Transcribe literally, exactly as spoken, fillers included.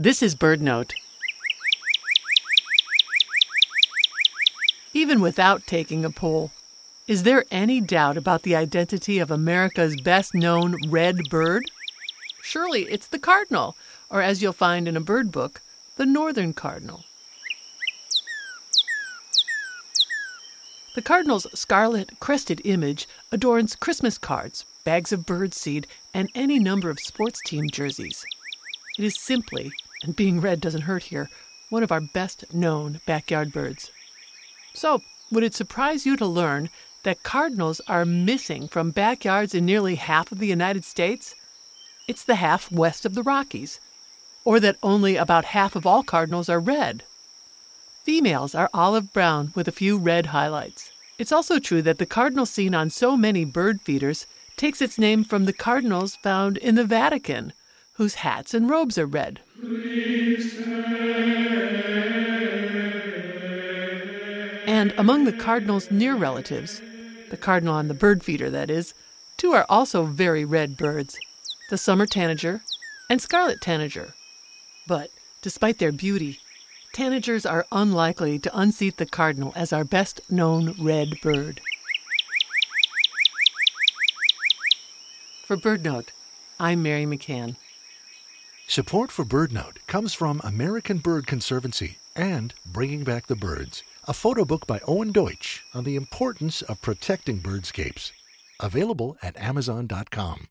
This is BirdNote. Even without taking a poll, is there any doubt about the identity of America's best-known red bird? Surely it's the cardinal, or as you'll find in a bird book, the northern cardinal. The cardinal's scarlet crested image adorns Christmas cards, bags of birdseed, and any number of sports team jerseys. It is simply, and being red doesn't hurt here, one of our best-known backyard birds. So, would it surprise you to learn that cardinals are missing from backyards in nearly half of the United States? It's the half west of the Rockies. Or that only about half of all cardinals are red. Females are olive brown with a few red highlights. It's also true that the cardinal seen on so many bird feeders takes its name from the cardinals found in the Vatican, whose hats and robes are red. And among the cardinal's near relatives, the cardinal on the bird feeder, that is, two are also very red birds, the summer tanager and scarlet tanager. But despite their beauty, tanagers are unlikely to unseat the cardinal as our best-known red bird. For BirdNote, I'm Mary McCann. Support for BirdNote comes from American Bird Conservancy and Bringing Back the Birds, a photo book by Owen Deutsch on the importance of protecting birdscapes. Available at amazon dot com.